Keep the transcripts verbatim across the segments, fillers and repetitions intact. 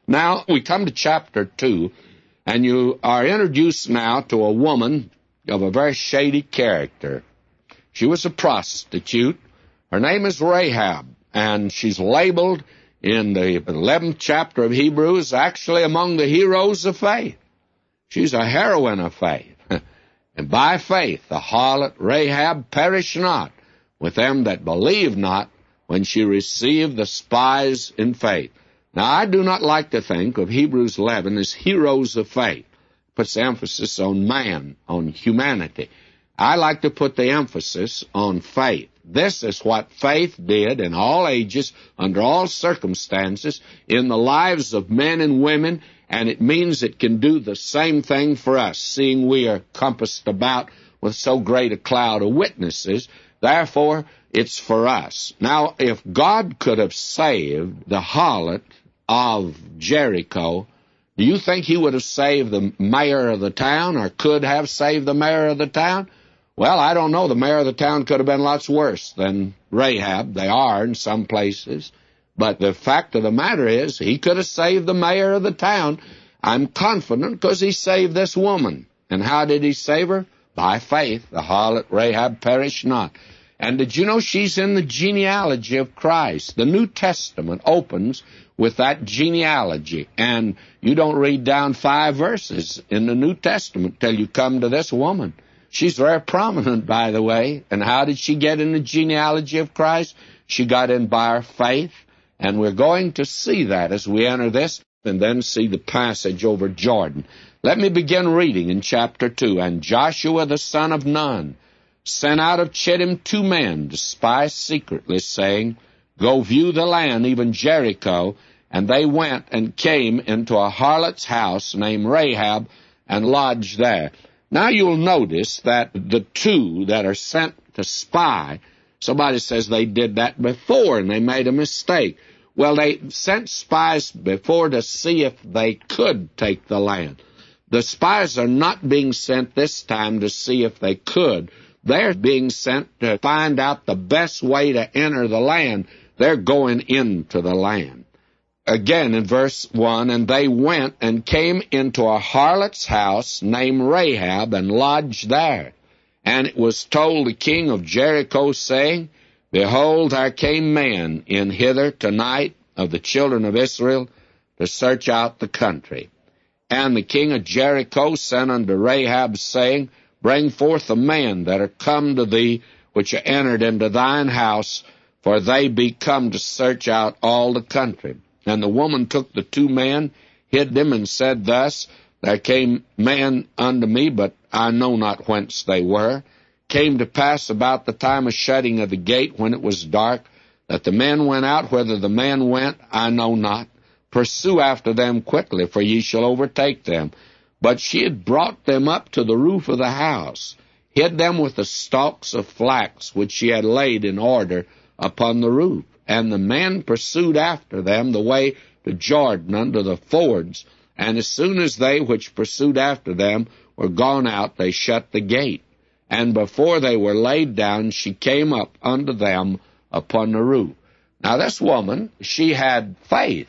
Now, we come to chapter two, and you are introduced now to a woman of a very shady character. She was a prostitute. Her name is Rahab, and she's labeled in the eleventh chapter of Hebrews actually among the heroes of faith. She's a heroine of faith. And by faith the harlot Rahab perished not with them that believe not, when she received the spies in faith. Now, I do not like to think of Hebrews eleven as heroes of faith. It puts the emphasis on man, on humanity. I like to put the emphasis on faith. This is what faith did in all ages, under all circumstances, in the lives of men and women, and it means it can do the same thing for us, seeing we are compassed about with so great a cloud of witnesses. Therefore, it's for us. Now, if God could have saved the harlot of Jericho, do you think he would have saved the mayor of the town, or could have saved the mayor of the town? Well, I don't know. The mayor of the town could have been lots worse than Rahab. They are in some places. But the fact of the matter is, he could have saved the mayor of the town. I'm confident because he saved this woman. And how did he save her? By faith. The harlot Rahab perished not. And did you know she's in the genealogy of Christ? The New Testament opens with that genealogy. And you don't read down five verses in the New Testament till you come to this woman. She's very prominent, by the way. And how did she get in the genealogy of Christ? She got in by her faith. And we're going to see that as we enter this, and then see the passage over Jordan. Let me begin reading in chapter two. And Joshua the son of Nun sent out of Chittim two men to spy secretly, saying, Go view the land, even Jericho. And they went and came into a harlot's house named Rahab, and lodged there. Now you'll notice that the two that are sent to spy, somebody says they did that before and they made a mistake. Well, they sent spies before to see if they could take the land. The spies are not being sent this time to see if they could. They're being sent to find out the best way to enter the land. They're going into the land. Again, in verse one, and they went and came into a harlot's house named Rahab, and lodged there. And it was told the king of Jericho, saying, Behold, there came men in hither tonight of the children of Israel to search out the country. And the king of Jericho sent unto Rahab, saying, Bring forth the men that are come to thee, which are entered into thine house, for they be come to search out all the country. And the woman took the two men, hid them, and said thus, There came men unto me, but I know not whence they were. Came to pass about the time of shutting of the gate, when it was dark, that the men went out. Whither the men went, I know not. Pursue after them quickly, for ye shall overtake them. But she had brought them up to the roof of the house, hid them with the stalks of flax, which she had laid in order upon the roof. And the men pursued after them the way to Jordan unto the fords. And as soon as they which pursued after them were gone out, they shut the gate. And before they were laid down, she came up unto them upon the roof. Now this woman, she had faith,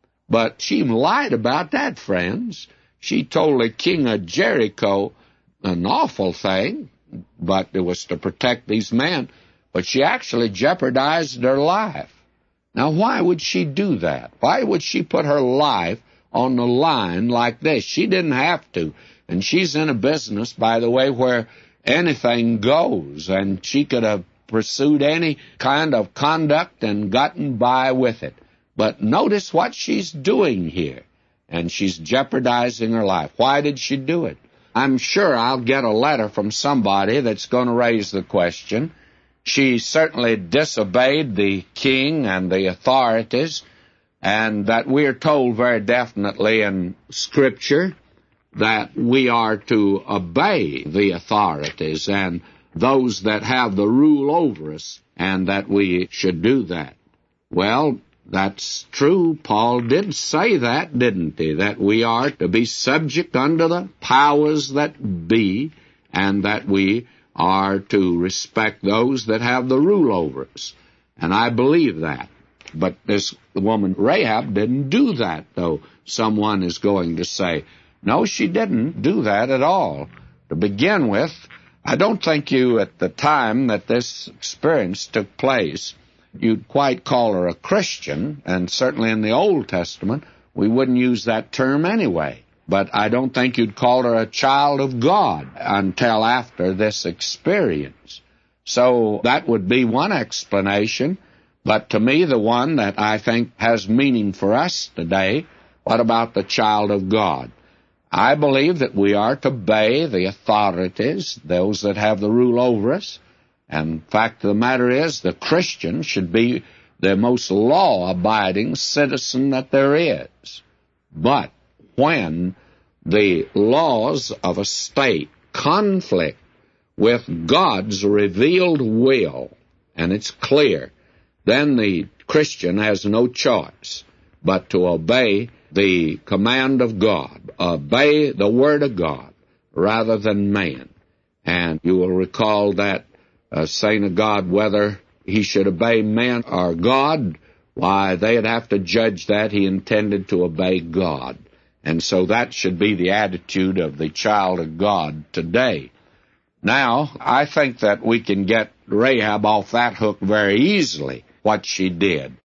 but she lied about that, friends. She told the king of Jericho an awful thing, but it was to protect these men, but she actually jeopardized their life. Now why would she do that? Why would she put her life on the line like this? She didn't have to, and she's in a business, by the way, where anything goes, and she could have pursued any kind of conduct and gotten by with it. But notice what she's doing here, and she's jeopardizing her life. Why did she do it? I'm sure I'll get a letter from somebody that's going to raise the question. She certainly disobeyed the king and the authorities, and that we're told very definitely in Scripture that we are to obey the authorities and those that have the rule over us, and that we should do that. Well, that's true. Paul did say that, didn't he? That we are to be subject unto the powers that be, and that we are to respect those that have the rule over us. And I believe that. But this woman Rahab didn't do that, though someone is going to say, no, she didn't do that at all. To begin with, I don't think you, at the time that this experience took place, you'd quite call her a Christian, and certainly in the Old Testament, we wouldn't use that term anyway. But I don't think you'd call her a child of God until after this experience. So that would be one explanation. But to me, the one that I think has meaning for us today, what about the child of God? I believe that we are to obey the authorities, those that have the rule over us. And the fact of the matter is, the Christian should be the most law-abiding citizen that there is. But when the laws of a state conflict with God's revealed will, and it's clear, then the Christian has no choice but to obey the command of God, obey the Word of God, rather than man. And you will recall that uh, saying of God, whether he should obey man or God, why, they'd have to judge that he intended to obey God. And so that should be the attitude of the child of God today. Now, I think that we can get Rahab off that hook very easily, what she did.